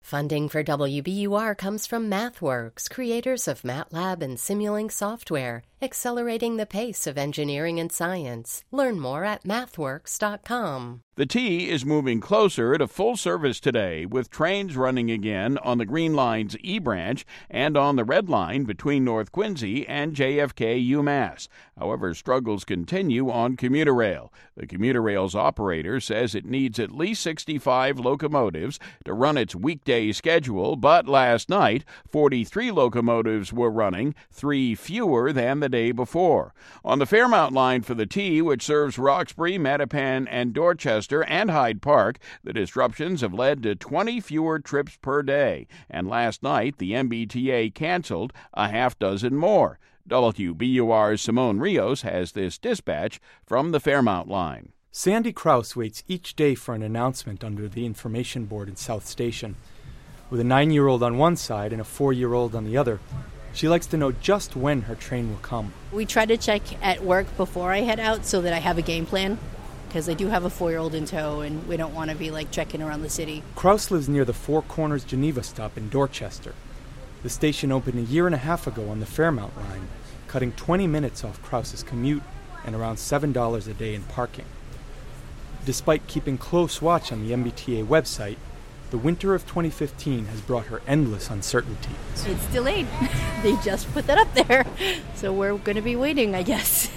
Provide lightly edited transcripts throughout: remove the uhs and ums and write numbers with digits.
Funding for WBUR comes from MathWorks, creators of MATLAB and Simulink software, accelerating the pace of engineering and science. Learn more at mathworks.com. The T is moving closer to full service today, with trains running again on the Green Line's E Branch and on the Red Line between North Quincy and JFK UMass. However, struggles continue on commuter rail. The commuter rail's operator says it needs at least 65 locomotives to run its weekday schedule, but last night, 43 locomotives were running, 3 fewer than the day before. On the Fairmount line for the T, which serves Roxbury, Mattapan, and Dorchester, and Hyde Park, the disruptions have led to 20 fewer trips per day, and last night the MBTA canceled a half dozen more. WBUR's Simone Rios has this dispatch from the Fairmount line. Sandy Kraus waits each day for an announcement under the information board in South Station. With a 9-year-old on one side and a 4-year-old on the other, she likes to know just when her train will come. We try to check at work before I head out so that I have a game plan, because I do have a 4-year-old in tow, and we don't want to be trekking around the city. Kraus lives near the Four Corners Geneva stop in Dorchester. The station opened a year and a half ago on the Fairmount line, cutting 20 minutes off Kraus's commute and around $7 a day in parking. Despite keeping close watch on the MBTA website, the winter of 2015 has brought her endless uncertainty. It's delayed. They just put that up there. So we're going to be waiting, I guess.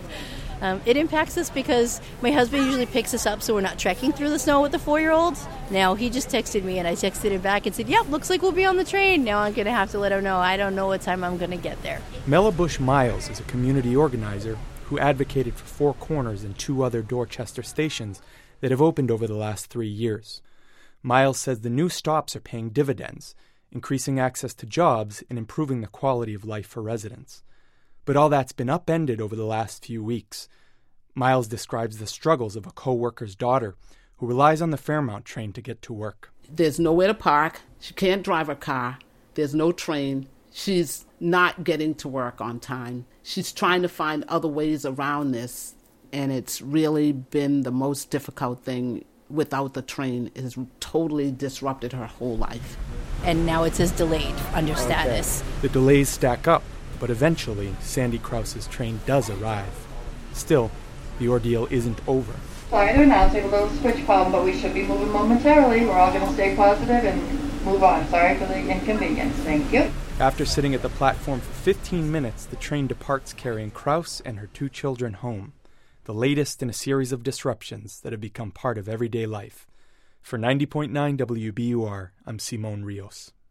It impacts us because my husband usually picks us up so we're not trekking through the snow with the 4-year-old. Now, he just texted me and I texted him back and said, yep, looks like we'll be on the train. Now I'm going to have to let him know. I don't know what time I'm going to get there. Mela Bush Miles is a community organizer who advocated for Four Corners and 2 other Dorchester stations that have opened over the last 3 years. Miles says the new stops are paying dividends, increasing access to jobs and improving the quality of life for residents. But all that's been upended over the last few weeks. Miles describes the struggles of a co-worker's daughter who relies on the Fairmount train to get to work. There's nowhere to park. She can't drive her car. There's no train. She's not getting to work on time. She's trying to find other ways around this, and it's really been the most difficult thing. Without the train, it has totally disrupted her whole life. And now it says delayed under status. The delays stack up, but eventually Sandy Kraus's train does arrive. Still, the ordeal isn't over. Sorry to announce we have a little switch problem, but we should be moving momentarily. We're all going to stay positive and move on. Sorry for the inconvenience. Thank you. After sitting at the platform for 15 minutes, the train departs carrying Kraus and her 2 children home. The latest in a series of disruptions that have become part of everyday life. For 90.9 WBUR, I'm Simone Rios.